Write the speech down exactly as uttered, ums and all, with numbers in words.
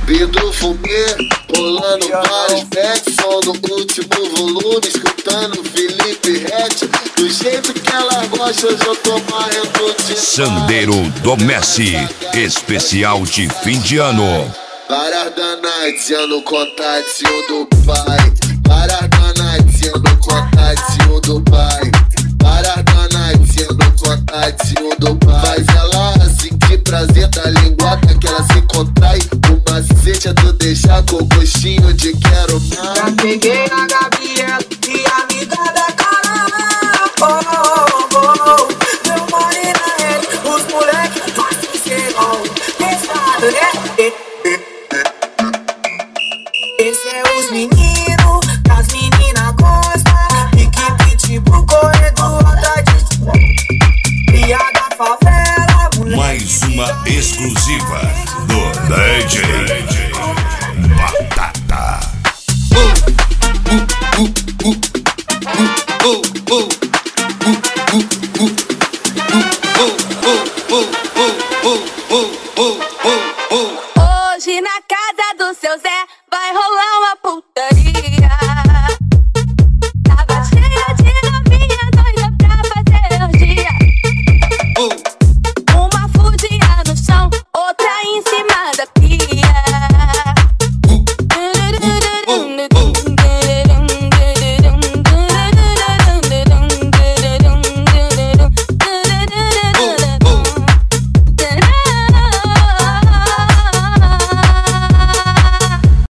Vidro fumê, rolando vários backs, som no último volume, escutando Felipe Rett. Do jeito que ela gosta, hoje eu tô marrendo de Sandeiro do Messi, especial de fim de ano. Várias danadinhas no contatinho do pai. Várias danadinhas no contatinho do pai. Várias danadinhas no contatinho do pai. Faz ela assim, que prazer da linguada que ela se contrai. O macete é tu deixar com gostinho de quero mais. Já peguei na Gabriela e amiga da Carol. Oh, oh, oh. Meu marido na rede, os moleques fazem serão. Pesado, né? Esse é os meninos, as meninas gostam. Pique pitbull, corredor atrás de Pia da favela, moleque. Mais uma exclusiva do D J Batata. Hoje na casa do seu Zé vai rolar uma putaria.